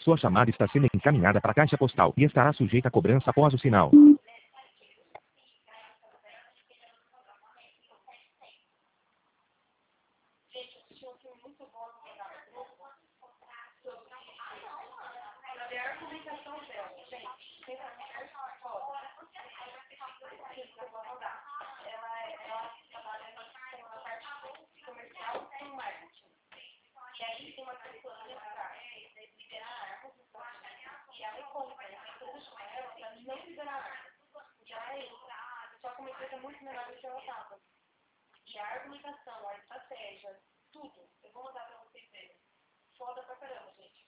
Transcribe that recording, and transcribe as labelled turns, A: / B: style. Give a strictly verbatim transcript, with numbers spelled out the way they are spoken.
A: Sua chamada está sendo encaminhada para a caixa postal e estará sujeita a cobrança após o sinal.
B: Só que uma empresa muito menor do que ela estava. E a argumentação, a estratégia, tudo, eu vou mandar pra vocês verem. Foda pra caramba, gente.